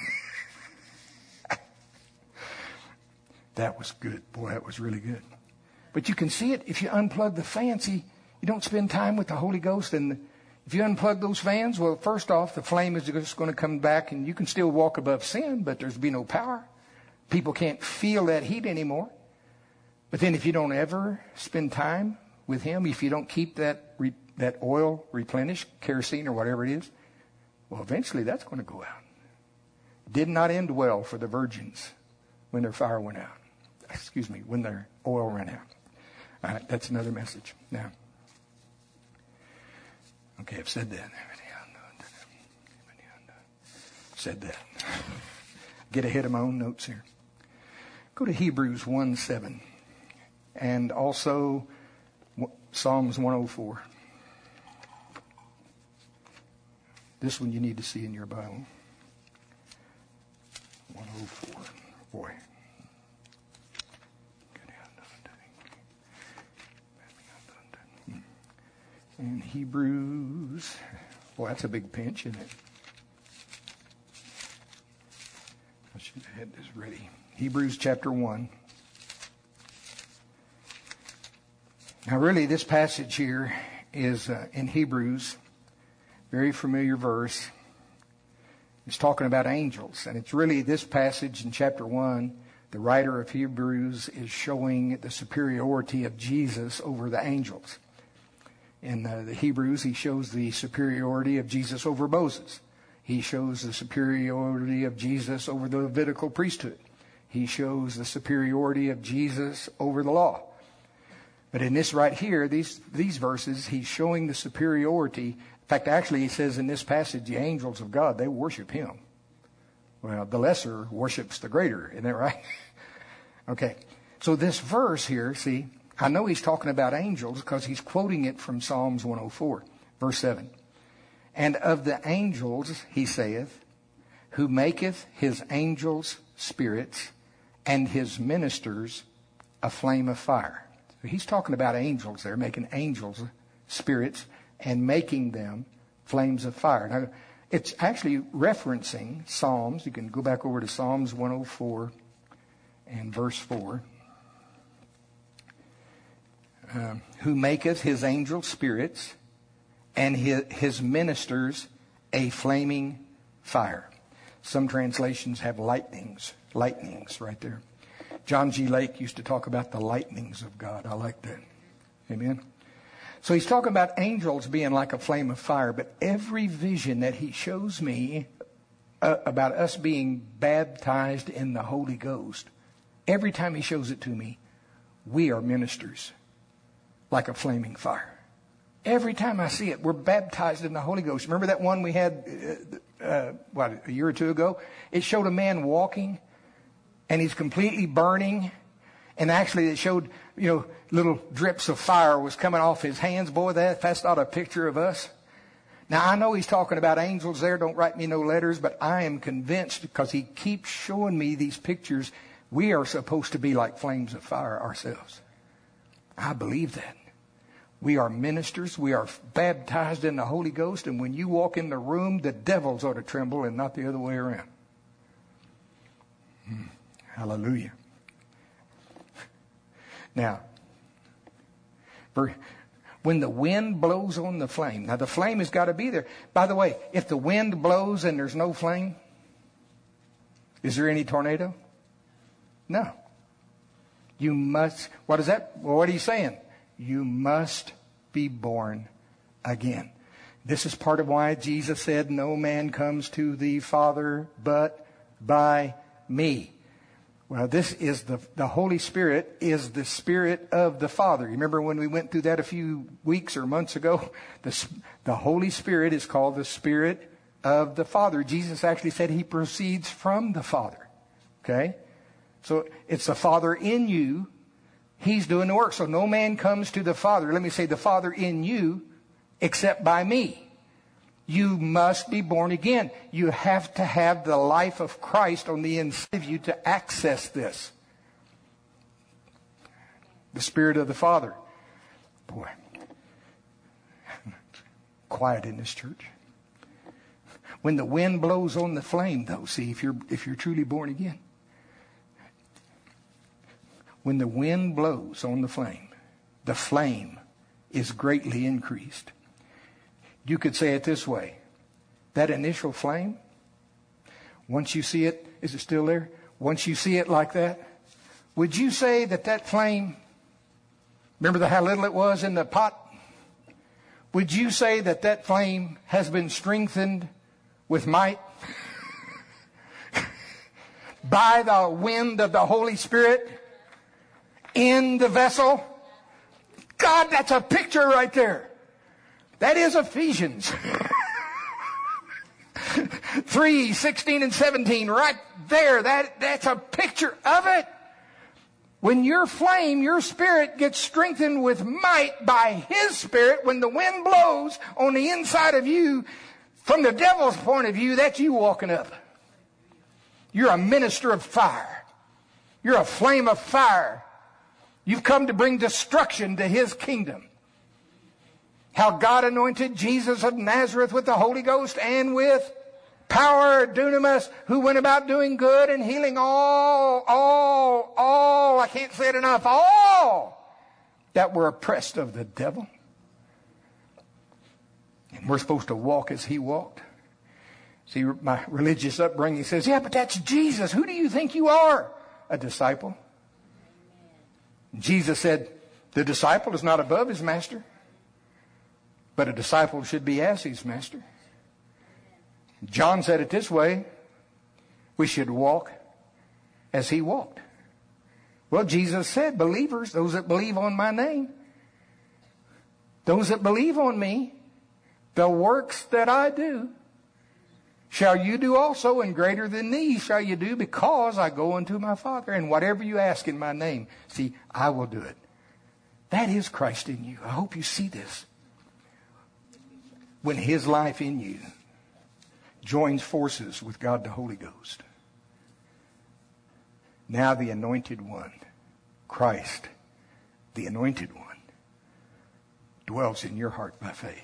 That was good. Boy, that was really good. But you can see it if you unplug the fans. See, you don't spend time with the Holy Ghost. And if you unplug those fans, well, first off, the flame is just going to come back and you can still walk above sin, but there's be no power. People can't feel that heat anymore. But then if you don't ever spend time with him, if you don't keep that re, that oil replenished, kerosene or whatever it is, well, eventually that's going to go out. Did not end well for the virgins when their fire went out. Excuse me, when their oil ran out. All right, that's another message. Now, okay, I've said that. Said that. Get ahead of my own notes here. Go to Hebrews one seven. And also Psalms one oh four. This one you need to see in your Bible. one oh four. Boy. And Hebrews. Boy, that's a big pinch, isn't it? I should have had this ready. Hebrews chapter one. Now, really, this passage here is uh, in Hebrews, very familiar verse. It's talking about angels. And it's really this passage in chapter one, the writer of Hebrews is showing the superiority of Jesus over the angels. In uh, the Hebrews, he shows the superiority of Jesus over Moses. He shows the superiority of Jesus over the Levitical priesthood. He shows the superiority of Jesus over the law. But in this right here, these these verses, he's showing the superiority. In fact, actually, he says in this passage, the angels of God, they worship him. Well, the lesser worships the greater. Isn't that right? Okay. So this verse here, see, I know he's talking about angels because he's quoting it from Psalms one oh four, verse seven. And of the angels, he saith, who maketh his angels spirits and his ministers a flame of fire. So he's talking about angels there, making angels spirits and making them flames of fire. Now, it's actually referencing Psalms. You can go back over to Psalms one oh four and verse four. Um, who maketh his angel spirits and his, his ministers a flaming fire. Some translations have lightnings, lightnings right there. John G. Lake used to talk about the lightnings of God. I like that. Amen. So he's talking about angels being like a flame of fire, but every vision that he shows me uh, about us being baptized in the Holy Ghost, every time he shows it to me, we are ministers like a flaming fire. Every time I see it, we're baptized in the Holy Ghost. Remember that one we had, uh, uh, what, a year or two ago? It showed a man walking, and he's completely burning. And actually it showed, you know, little drips of fire was coming off his hands. Boy, that, that's not a picture of us. Now, I know he's talking about angels there. Don't write me no letters. But I am convinced, because he keeps showing me these pictures, we are supposed to be like flames of fire ourselves. I believe that. We are ministers. We are baptized in the Holy Ghost. And when you walk in the room, the devils ought to tremble and not the other way around. Hmm. Hallelujah. Now, when the wind blows on the flame. Now, the flame has got to be there. By the way, if the wind blows and there's no flame, is there any tornado? No. You must, what is that? Well, what are you saying? You must be born again. This is part of why Jesus said, no man comes to the Father but by me. Well, this is the, the Holy Spirit is the Spirit of the Father. You remember when we went through that a few weeks or months ago? The, the Holy Spirit is called the Spirit of the Father. Jesus actually said he proceeds from the Father. Okay? So it's the Father in you. He's doing the work. So no man comes to the Father. Let me say the Father in you except by me. You must be born again. You have to have the life of Christ on the inside of you to access this. The Spirit of the Father. Boy. Quiet in this church. When the wind blows on the flame, though, see, if you're if you're truly born again. When the wind blows on the flame, the flame is greatly increased. You could say it this way. That initial flame, once you see it, is it still there? Once you see it like that, would you say that that flame, remember the, how little it was in the pot? Would you say that that flame has been strengthened with might? By the wind of the Holy Spirit in the vessel? God, that's a picture right there. That is Ephesians three, sixteen and seventeen right there. That, that's a picture of it. When your flame, your spirit gets strengthened with might by His Spirit, when the wind blows on the inside of you, from the devil's point of view, that's you walking up. You're a minister of fire. You're a flame of fire. You've come to bring destruction to His kingdom. How God anointed Jesus of Nazareth with the Holy Ghost and with power, dunamis, who went about doing good and healing all, all, all, I can't say it enough, all that were oppressed of the devil. And we're supposed to walk as He walked. See, my religious upbringing says, yeah, but that's Jesus. Who do you think you are? A disciple. Jesus said, the disciple is not above his master, but a disciple should be as his master. John said it this way, we should walk as He walked. Well, Jesus said, believers, those that believe on my name, those that believe on me, the works that I do, shall you do also, and greater than these shall you do, because I go unto my Father, and whatever you ask in my name, see, I will do it. That is Christ in you. I hope you see this. When His life in you joins forces with God the Holy Ghost. Now the Anointed One, Christ, the Anointed One, dwells in your heart by faith.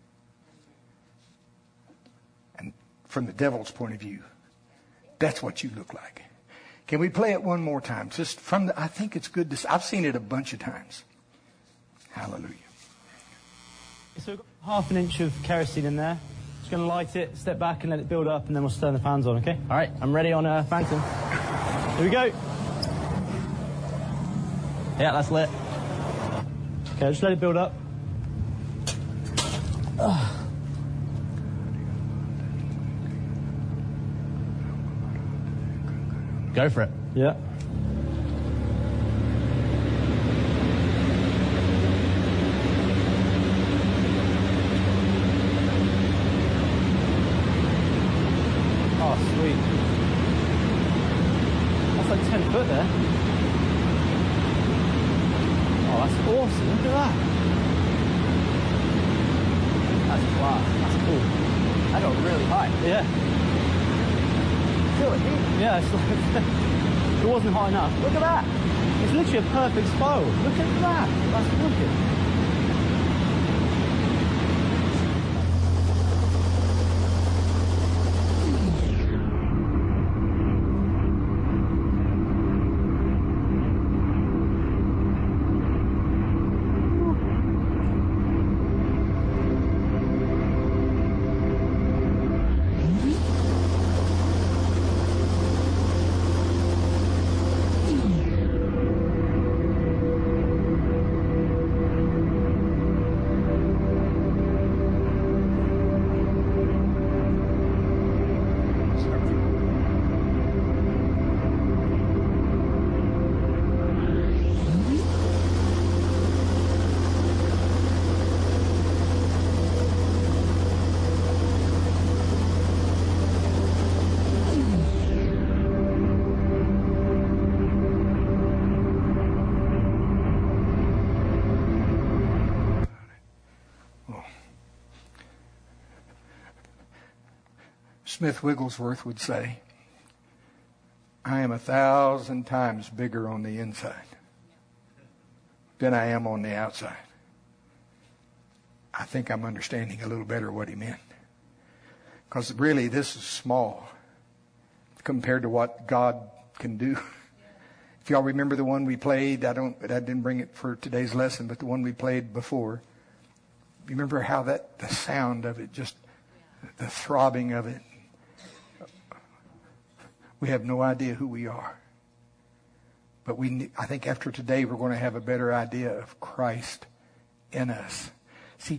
And from the devil's point of view, that's what you look like. Can we play it one more time? Just from the, I think it's good to, I've seen it a bunch of times. Hallelujah. So we've got half an inch of kerosene in there. Just going to light it, step back and let it build up, and then we'll turn the fans on, okay? All right, I'm ready on uh, Phantom. Here we go. Yeah, that's lit. Okay, just let it build up. Ugh. Go for it. Yeah. Oh, sweet. That's like ten foot there. Oh, that's awesome. Look at that. That's class. That's cool. That got really high. Yeah. Feel it, yeah, it's like, it wasn't high enough. Look at that. It's literally a perfect spiral. Look at that. That's wicked. Smith Wigglesworth would say, I am a thousand times bigger on the inside than I am on the outside. I think I'm understanding a little better what he meant. Because really, this is small compared to what God can do. If y'all remember the one we played, I don't, I didn't bring it for today's lesson, but the one we played before. Remember how that, the sound of it, just the throbbing of it. We have no idea who we are. But we, I think after today, we're going to have a better idea of Christ in us. See,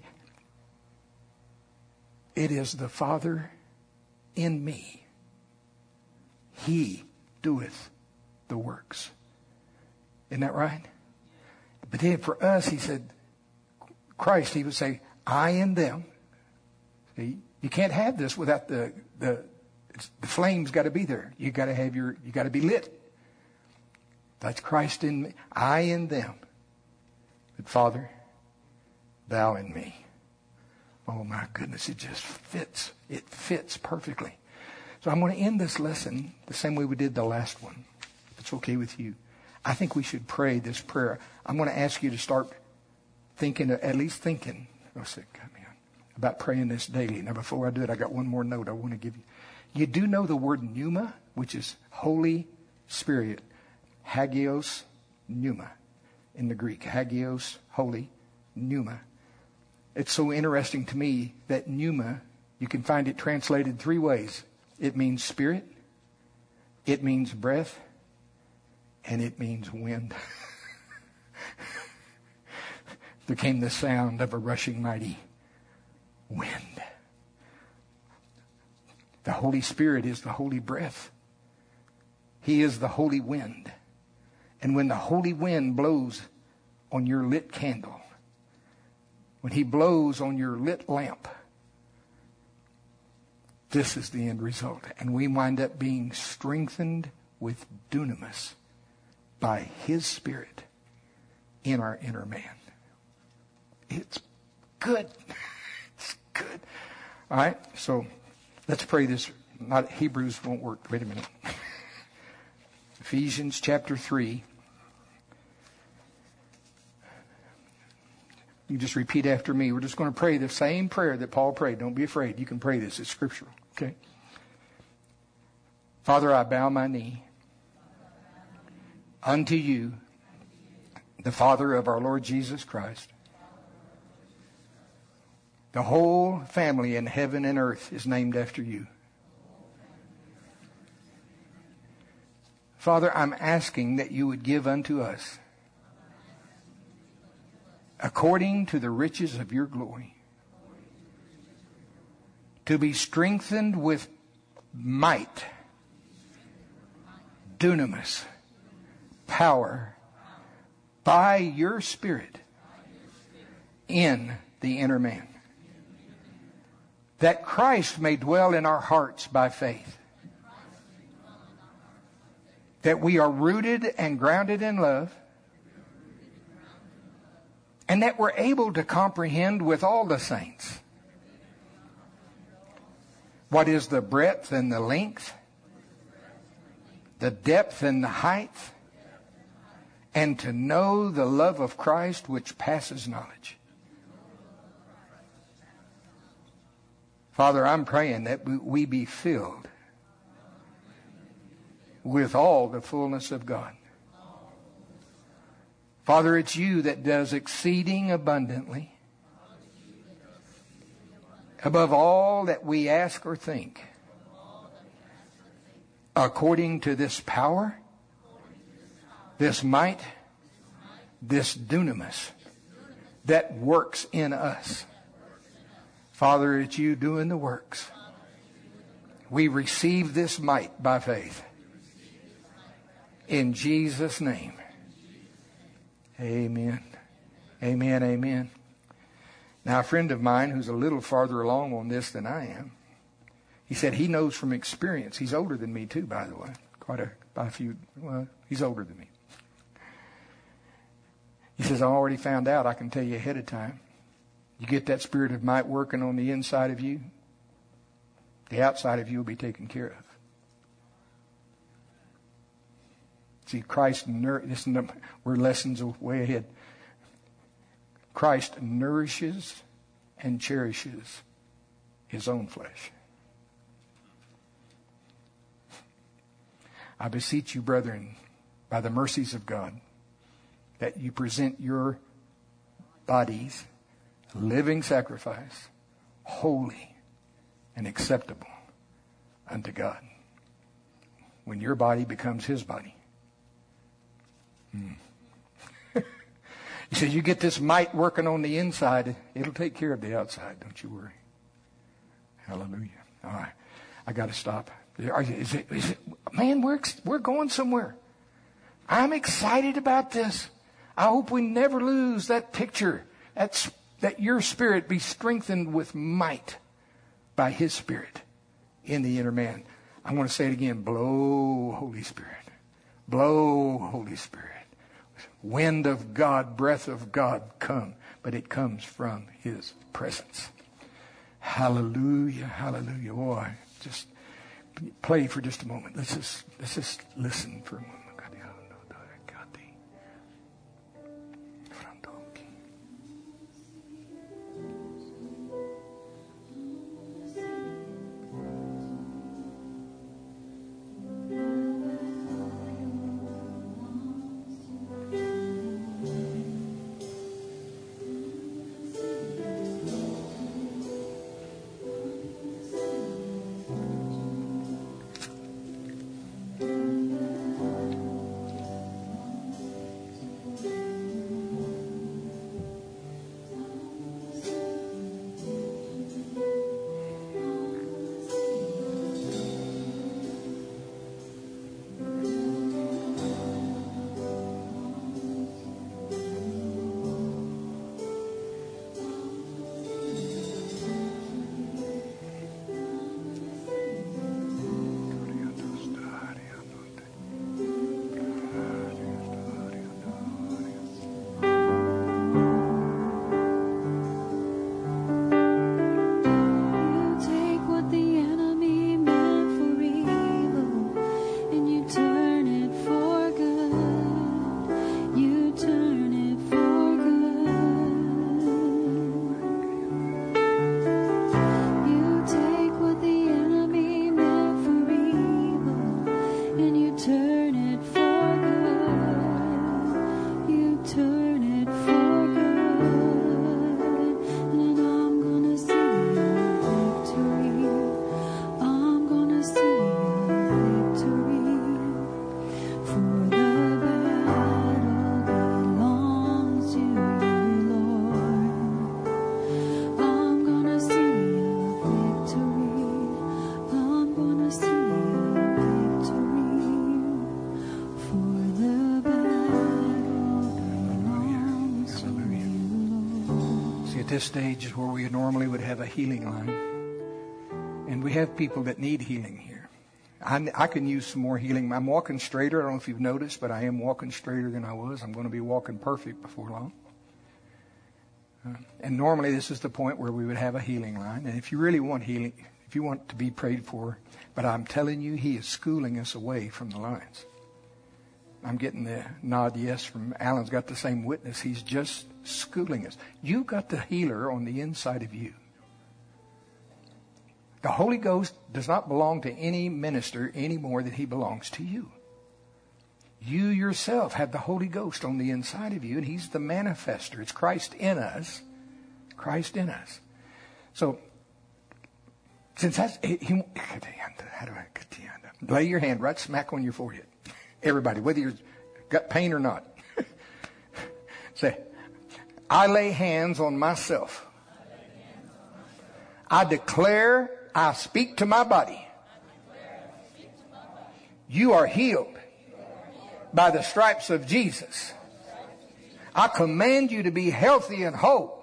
it is the Father in me. He doeth the works. Isn't that right? But then for us, he said, Christ, he would say, I in them. See, you can't have this without the, the, it's, the flame's got to be there. You got to have your, you got to be lit. That's Christ in me, I in them. But Father, thou in me. Oh my goodness, it just fits. It fits perfectly. So I'm going to end this lesson the same way we did the last one. If it's okay with you. I think we should pray this prayer. I'm going to ask you to start thinking, at least thinking, oh, sick, about praying this daily. Now, before I do it, I got one more note I want to give you. You do know the word pneuma, which is Holy Spirit. Hagios, pneuma in the Greek. Hagios, holy, pneuma. It's so interesting to me that pneuma, you can find it translated three ways. It means spirit, it means breath, and it means wind. There came the sound of a rushing mighty wind. The Holy Spirit is the holy breath. He is the holy wind. And when the holy wind blows on your lit candle, when he blows on your lit lamp, This is the end result. And we wind up being strengthened with dunamis by His Spirit in our inner man. It's good. It's good. All right, so let's pray this. Not Hebrews won't work. Wait a minute. Ephesians chapter three. You just repeat after me. We're just going to pray the same prayer that Paul prayed. Don't be afraid. You can pray this. It's scriptural. Okay? Father, I bow my knee unto you, the Father of our Lord Jesus Christ. The whole family in heaven and earth is named after you. Father, I'm asking that you would give unto us, according to the riches of your glory, to be strengthened with might, dunamis, power, by your Spirit in the inner man, that Christ may dwell in our hearts by faith, that we are rooted and grounded in love, and that we're able to comprehend with all the saints what is the breadth and the length, the depth and the height, and to know the love of Christ which passes knowledge. Father, I'm praying that we be filled with all the fullness of God. Father, it's you that does exceeding abundantly above all that we ask or think, according to this power, this might, this dunamis that works in us. Father, it's you doing the works. We receive this might by faith. In Jesus' name. Amen. Amen, amen. Now, a friend of mine who's a little farther along on this than I am, he said he knows from experience. He's older than me too, by the way. Quite a, by a few, well, he's older than me. He says, I already found out, I can tell you ahead of time. You get that spirit of might working on the inside of you, the outside of you will be taken care of. See, Christ, this is we're lessons way ahead. Christ nourishes and cherishes His own flesh. I beseech you, brethren, by the mercies of God, that you present your bodies a living sacrifice, holy and acceptable unto God. When your body becomes His body. Hmm. He says, you get this might working on the inside, it'll take care of the outside. Don't you worry. Hallelujah. All right. I got to stop. Are you, is it, is it, man, we're, we're going somewhere. I'm excited about this. I hope we never lose that picture. That's, that your spirit be strengthened with might by His Spirit in the inner man. I want to say it again. Blow, Holy Spirit. Blow, Holy Spirit. Wind of God, breath of God, come. But it comes from His presence. Hallelujah, hallelujah. Boy, just play for just a moment. Let's just, let's just listen for a moment. At this stage is where we normally would have a healing line. And we have people that need healing here. I, I can use some more healing. I'm walking straighter. I don't know if you've noticed, but I am walking straighter than I was. I'm going to be walking perfect before long. Uh, and normally this is the point where we would have a healing line. And if you really want healing, if you want to be prayed for, but I'm telling you, he is schooling us away from the lines. I'm getting the nod yes from Alan's got the same witness. He's just schooling us. You got the healer on the inside of you. The Holy Ghost does not belong to any minister any more than he belongs to you. You yourself have the Holy Ghost on the inside of you, and he's the manifester. It's Christ in us. Christ in us. So, since that's, he, he, how do I, lay your hand right smack on your forehead. Everybody, whether you've got pain or not. Say, I lay hands on myself. I declare, I speak to my body. You are healed by the stripes of Jesus. I command you to be healthy and whole.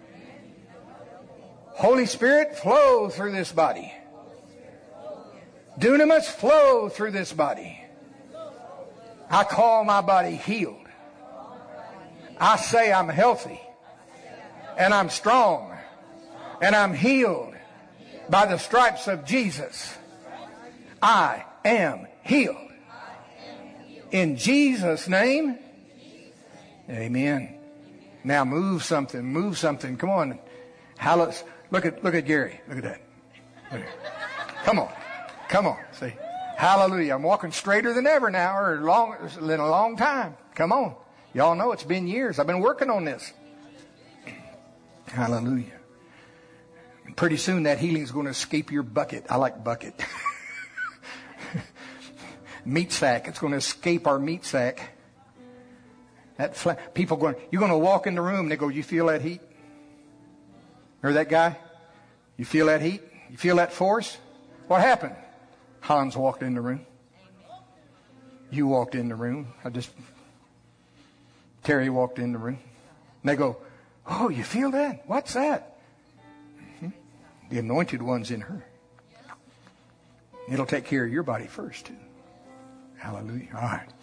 Holy Spirit, flow through this body. Dunamis, flow through this body. I call my body healed. I say I'm healthy. And I'm strong. And I'm healed by the stripes of Jesus. I am healed. In Jesus' name. Amen. Now move something. Move something. Come on. Hallelujah. Look at look at Gary. Look at that. Look at Come on. Come on. See. Hallelujah. I'm walking straighter than ever now, or long in a long time. Come on. Y'all know it's been years. I've been working on this. Hallelujah. Pretty soon that healing's going to escape your bucket. I like bucket. Meat sack. It's going to escape our meat sack. That fla- people going, you're going to walk in the room and they go, you feel that heat? Or that guy? You feel that heat? You feel that force? What happened? Hans walked in the room. You walked in the room. I just, Terry walked in the room. And they go, oh, you feel that? What's that? Mm-hmm. The anointed one's in her. It'll take care of your body first, too. Hallelujah. All right.